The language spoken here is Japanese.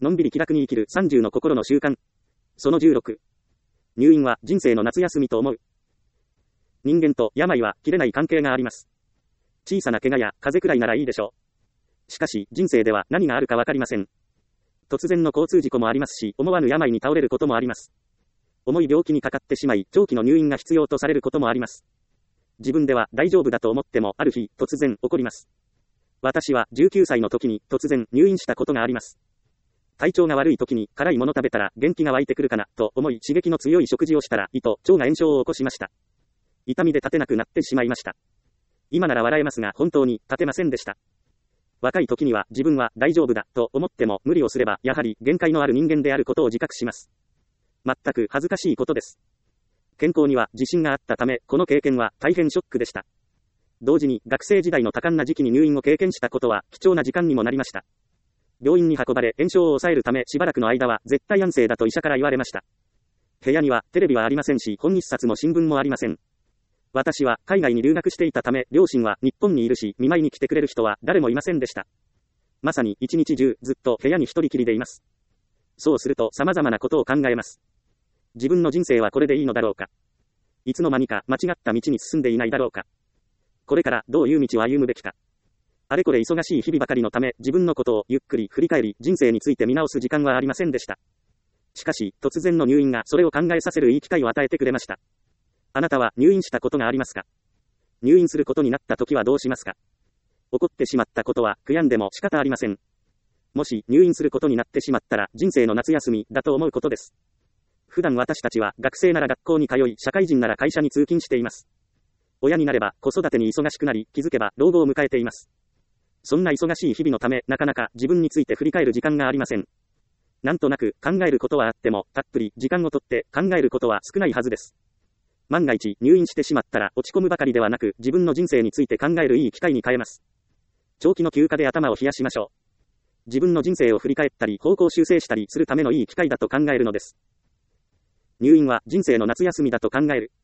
のんびり気楽に生きる30の心の習慣。その16。入院は人生の夏休みと思う。人間と病は切れない関係があります。小さな怪我や風邪くらいならいいでしょう。しかし、人生では何があるかわかりません。突然の交通事故もありますし、思わぬ病に倒れることもあります。重い病気にかかってしまい、長期の入院が必要とされることもあります。自分では大丈夫だと思っても、ある日、突然起こります。私は19歳の時に突然入院したことがあります。体調が悪い時に辛いもの食べたら元気が湧いてくるかなと思い刺激の強い食事をしたら胃と腸が炎症を起こしました。痛みで立てなくなってしまいました。今なら笑えますが本当に立てませんでした。若い時には自分は大丈夫だと思っても無理をすればやはり限界のある人間であることを自覚します。全く恥ずかしいことです。健康には自信があったためこの経験は大変ショックでした。同時に学生時代の多感な時期に入院を経験したことは貴重な時間にもなりました。病院に運ばれ炎症を抑えるためしばらくの間は絶対安静だと医者から言われました。部屋にはテレビはありませんし本一冊も新聞もありません。私は海外に留学していたため両親は日本にいるし見舞いに来てくれる人は誰もいませんでした。まさに一日中ずっと部屋に一人きりでいます。そうすると様々なことを考えます。自分の人生はこれでいいのだろうか。いつの間にか間違った道に進んでいないだろうか。これからどういう道を歩むべきか。あれこれ忙しい日々ばかりのため自分のことをゆっくり振り返り人生について見直す時間はありませんでした。しかし突然の入院がそれを考えさせるいい機会を与えてくれました。あなたは入院したことがありますか？入院することになった時はどうしますか？起こってしまったことは悔やんでも仕方ありません。もし入院することになってしまったら人生の夏休みだと思うことです。普段私たちは学生なら学校に通い社会人なら会社に通勤しています。親になれば子育てに忙しくなり気づけば老後を迎えています。そんな忙しい日々のためなかなか自分について振り返る時間がありません。なんとなく考えることはあってもたっぷり時間をとって考えることは少ないはずです。万が一入院してしまったら落ち込むばかりではなく自分の人生について考えるいい機会に変えます。長期の休暇で頭を冷やしましょう。自分の人生を振り返ったり方向修正したりするためのいい機会だと考えるのです。入院は人生の夏休みだと考える。